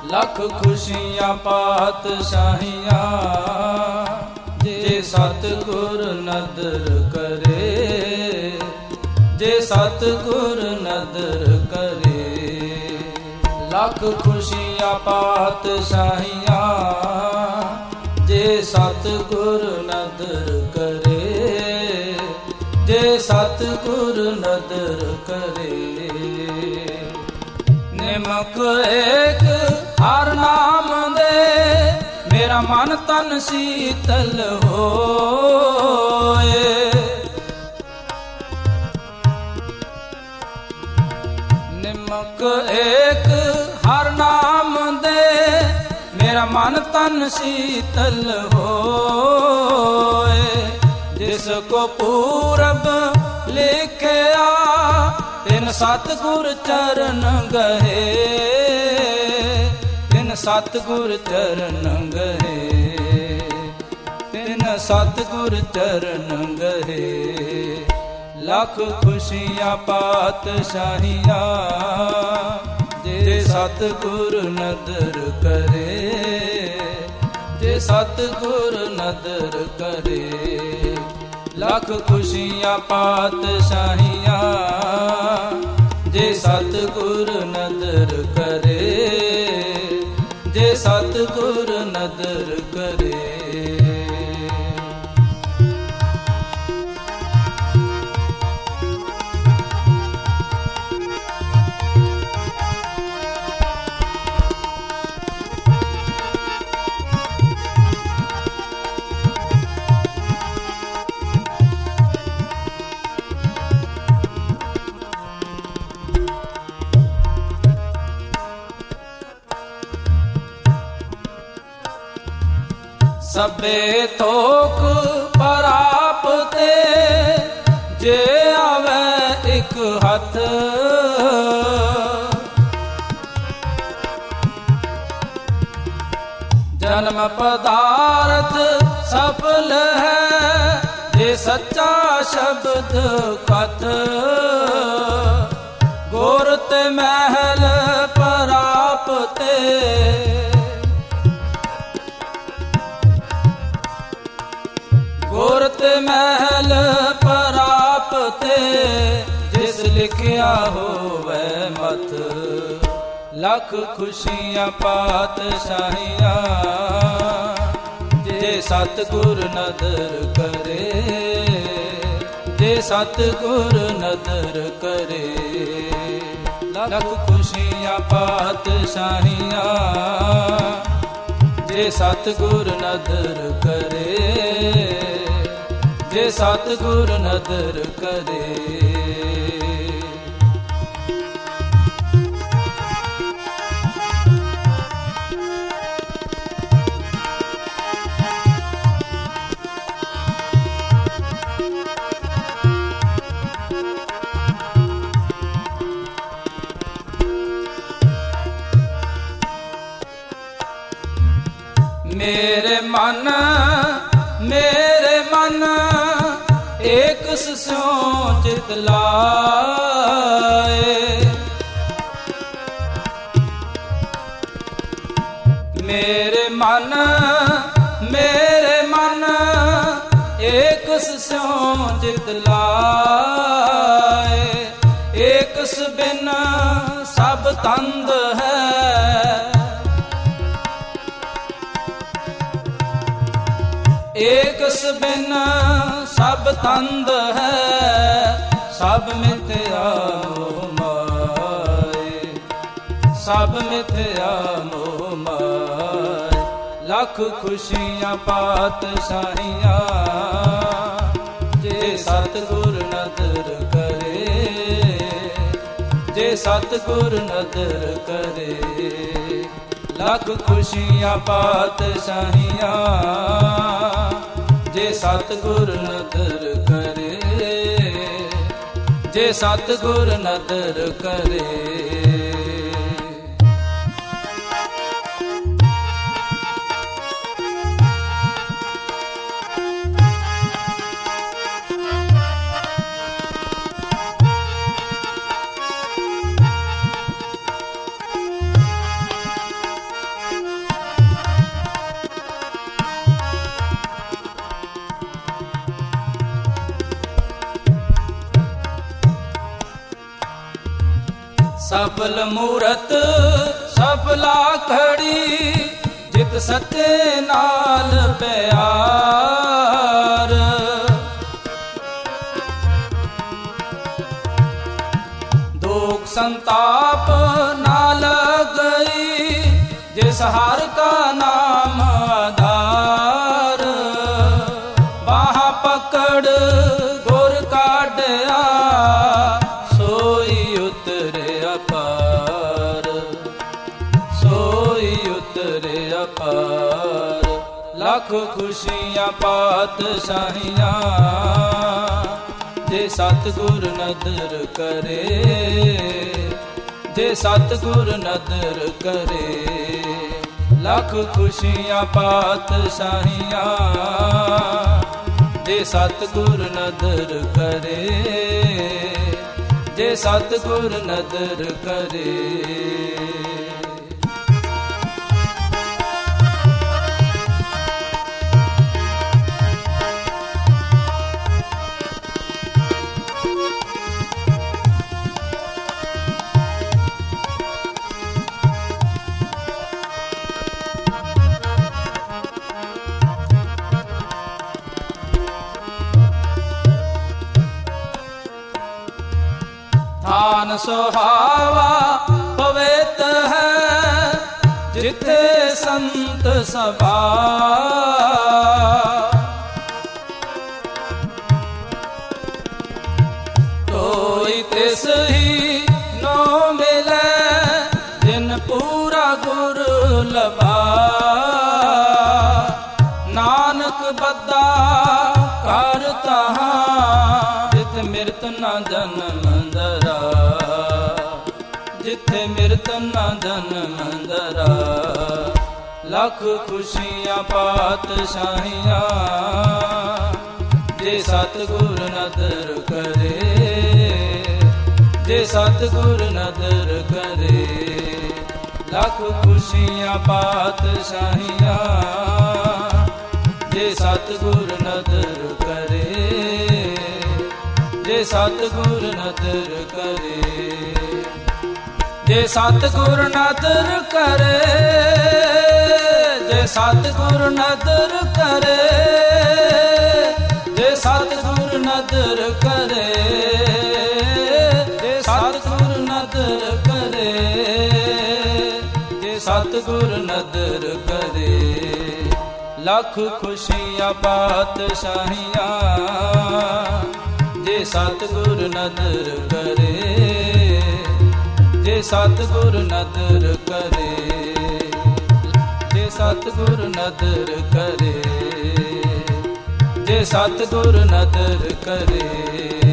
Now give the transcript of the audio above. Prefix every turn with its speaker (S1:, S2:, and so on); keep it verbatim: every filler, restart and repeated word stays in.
S1: ਲੱਖ ਖੁਸ਼ੀਆਂ ਪਾਤਸ਼ਾਹੀਆਂ ਜੇ ਸਤਿਗੁਰ ਨਦਰ ਕਰੇ, ਜੇ ਸਤਿਗੁਰ ਨਦਰ ਕਰੇ। ਲੱਖ ਖੁਸ਼ੀਆਂ ਪਾਤਸ਼ਾਹੀਆਂ ਜੇ ਸਤਿਗੁਰ ਨਦਰ ਕਰੇ, ਜੇ ਸਤਿਗੁਰ ਨਦਰ ਕਰੇ। ਨਿਮਕ ਏਕ ਹਰ ਨਾਮ ਦੇ, ਮੇਰਾ ਮਨ ਤਨ ਸੀਤਲ ਹੋਏ। ਨਿਮਕ ਏਕ ਹਰ ਨਾਮ ਦੇ, ਮੇਰਾ ਮਨ ਤਨ ਸੀਤਲ ਹੋਏ। ਜਿਸ ਕੋ ਪੂਰਬ ਲਿਖਿਆ, ਤਿਨ ਸਤਿਗੁਰ ਚਰਨ ਗਏ, ਤਿਨ ਸਤਿਗੁਰ ਚਰਨ ਗਏ, ਤਿਨ ਸਤਿਗੁਰ ਚਰਨ ਗਏ। ਲੱਖ ਖੁਸ਼ੀਆਂ ਪਾਤਸ਼ਾਹੀਆਂ ਜੇ ਸਤਿਗੁਰ ਨਦਰ ਕਰੇ, ਜੇ ਸਤਿਗੁਰ ਨਦਰ ਕਰੇ। ਲੱਖ ਖੁਸ਼ੀਆਂ ਪਾਤਸ਼ਾਹੀਆਂ ਜੇ ਸਤਿਗੁਰ ਨਦਰ ਕਰੇ, ਜੇ ਸਤਿਗੁਰ ਨਦਰ ਕਰੇ। ਸਭੇ ਤੋਕ ਪਰਾਪਤੇ, ਜੇ ਆਵੇ ਇੱਕ ਹੱਥ। ਜਨਮ ਪਦਾਰਥ ਸਫਲ ਹੈ, ਜੇ ਸੱਚਾ ਸ਼ਬਦ ਕਥ। ਗੁਰ ਤੇ ਮਹਿਲ ਪਰਾਪਤੇ, ਗੁਰ ਤੇ ਮਹਿਲ ਪਰਾਪਤੇ, ਜਿਸ ਲਿਖਿਆ ਹੋਵੇ ਮਤ। ਲੱਖ ਖੁਸ਼ੀਆਂ ਪਾਤਸ਼ਾਹੀਆਂ ਜੇ ਸਤਿਗੁਰ ਨਦਰ ਕਰੇ, ਜੇ ਸਤਿਗੁਰ ਨਦਰ ਕਰੇ। ਲੱਖ ਖੁਸ਼ੀਆਂ ਪਾਤਸ਼ਾਹੀਆਂ ਜੇ ਸਤਿਗੁਰ ਨਦਰ ਕਰੇ, ਜੇ ਸਤਿਗੁਰ ਨਦਰ ਕਰੇ। ਮੇਰੇ ਮਨ ਮੇਰੇ ਮਨ ਏਕ ਸਿਉ ਚਿਤ ਲਾਏ। ਮੇਰੇ ਮਨ ਮੇਰੇ ਮਨ ਏਕ ਸਿਉ ਚਿਤ ਲਾਏ। ਏਕਸ ਬਿਨ ਸਭ ਤੰਦ ਹੈ, ਏਕਸ ਬਿਨ ਸਭ ਤੰਦ ਹੈ। ਸਭ ਮਿਥਿਆ ਮੋਹ ਮਾਏ, ਸਭ ਮਿਥਿਆ ਮੋਹ ਮਾਏ। ਲੱਖ ਖੁਸ਼ੀਆਂ ਪਾਤਸ਼ਾਹੀਆਂ ਜੇ ਸਤਿਗੁਰ ਨਦਰ ਕਰੇ, ਜੇ ਸਤਿਗੁਰ ਨਦਰ ਕਰੇ। ਲੱਖ ਖੁਸ਼ੀਆਂ ਪਾਤਸ਼ਾਹੀਆਂ ਜੇ ਸਤਿਗੁਰ ਨਦਰ ਕਰੇ, ਜੇ ਸਤਿਗੁਰ ਨਦਰ ਕਰੇ। ਸਫਲ ਮੂਰਤ ਸਫਲਾ ਘੜੀ ਜਿਤ ਸੱਚੇ ਨਾਲ ਪਿਆਰ। ਦੁਖ ਸੰਤਾਪ ਨਾ ਲਗਈ ਜਿਸ ਹਰ ਕਾ ਨਾਮ ਆਧਾਰ। ਬਾਹਾਂ ਪਕੜ ਗੁਰ ਕਾਢਿਆ ਸੋਈ ਉਤਰਿਆ ਪਾਰ। ਸੋਈ ਉਤਰਿਆ ਪਾਰ। ਲੱਖ ਖੁਸ਼ੀਆਂ ਪਾਤਸ਼ਾਹੀਆਂ ਜੇ ਸਤਿਗੁਰ ਨਦਰ ਕਰੇ। ਜੇ ਸਤਿਗੁਰ ਨਦਰ ਕਰੇ। ਲੱਖ ਖੁਸ਼ੀਆਂ ਪਾਤਸ਼ਾਹੀਆਂ ਜੇ ਸਤਿਗੁਰ ਨਦਰ ਕਰੇ। ਜੇ ਸਤਿਗੁਰ ਨਦਰ ਕਰੇ। ਥਾਨ ਸੁਹਾਵਾ ਪਵਿੱਤ ਹੈ ਜਿੱਥੇ ਸੰਤ ਸਭਾ। ਕੋਈ ਤਿਸ ਹੀ ਨੋ ਮਿਲੈ ਜਿਨ ਪੂਰਾ ਗੁਰ ਲਭਾ। ਨਾਨਕ ਬੱਧਾ ਕਰ ਤਹਾਂ ਜਿਤ ਮਿਰਤ ਨਾ ਜਨਮ ਦਰਾ। ਜਿੱਥੇ ਮਿਰਤ ਨਾ ਜਨਮ ਦਰਾ। ਲੱਖ ਖੁਸ਼ੀਆਂ ਪਾਤਸ਼ਾਹੀਆਂ ਜੇ ਸਤਿਗੁਰ ਨਦਰ ਕਰੇ। ਜੇ ਸਤਿਗੁਰ ਨਦਰ ਕਰੇ। ਲੱਖ ਖੁਸ਼ੀਆਂ ਪਾਤਸ਼ਾਹੀਆਂ ਜੇ ਸਤਿਗੁਰ ਨਦਰ ਕਰੇ। ਜੇ ਸਤਿਗੁਰ ਨਦਰ ਕਰੇ। ਜੇ ਸਤਿਗੁਰ ਨਦਰ ਕਰੇ। ਜੇ ਸਤਿਗੁਰ ਨਦਰ ਕਰੇ। ਜੇ ਸਤਿਗੁਰ ਨਦਰ ਕਰੇ। ਜੇ ਸਤਿਗੁਰ ਨਦਰ ਕਰੇ। ਜੇ ਸਤਿਗੁਰ ਨਦਰ ਕਰੇ। ਲੱਖ ਖੁਸ਼ੀਆਂ ਪਾਤਸ਼ਾਹੀਆਂ ਜੇ ਸਤਿਗੁਰ ਨਦਰ ਕਰੇ। ਜੇ ਸਤਿਗੁਰ ਨਦਰ ਕਰੇ। ਜੇ ਸਤਿਗੁਰ ਨਦਰ ਕਰੇ। ਜੇ ਸਤਿਗੁਰ ਨਦਰ ਕਰੇ।